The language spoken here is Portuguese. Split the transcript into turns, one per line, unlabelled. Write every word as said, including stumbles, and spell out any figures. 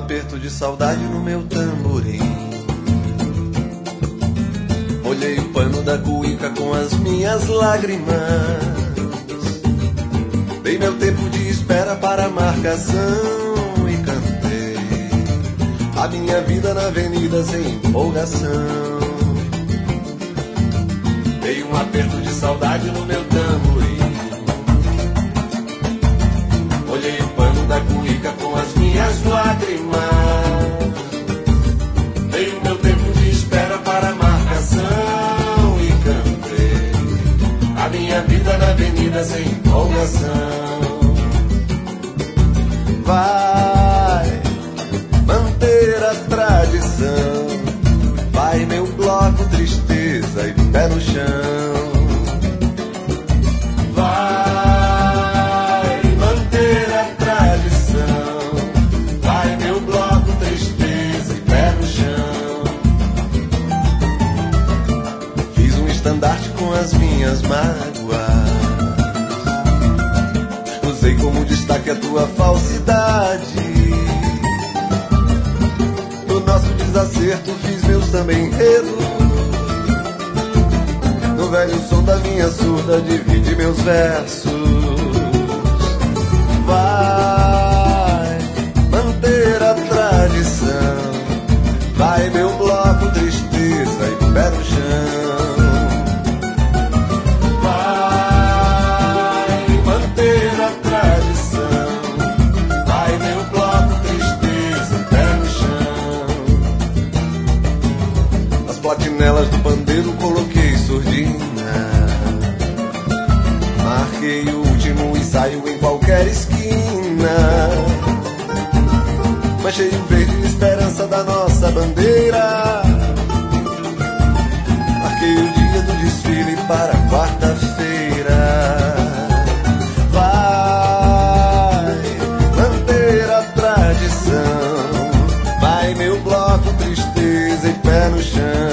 aperto de saudade no meu tamborim. Molhei o pano da cuíca com as minhas lágrimas. Dei meu tempo de espera para a marcação e cantei a minha vida na avenida sem empolgação. Dei um aperto de saudade no meu tamborim. Molhei o pano da cuíca com as minhas lágrimas. Dei o meu tempo de espera para a marcação e cantei a minha vida na avenida sem empolgação. Vai manter a tradição, vai meu bloco tristeza e pé no chão. Vai manter a tradição, vai meu bloco tristeza e pé no chão. Fiz um estandarte com as minhas mágoas, usei como destaque a tua falsidade. No nosso desacerto fiz meu samba enredo, no velho som da minha surda divide meus versos. Vai manter a tradição, vai meu bloco tristeza e pé no chão. Vai manter a tradição, vai meu bloco tristeza e pé no chão. As platinelas do pandeiro coloquei surdina, marquei o último ensaio em qualquer esquina. Manchei o verde esperança da nossa bandeira, marquei o dia do desfile para quarta-feira. Vai manter a tradição, vai meu bloco tristeza e pé no chão.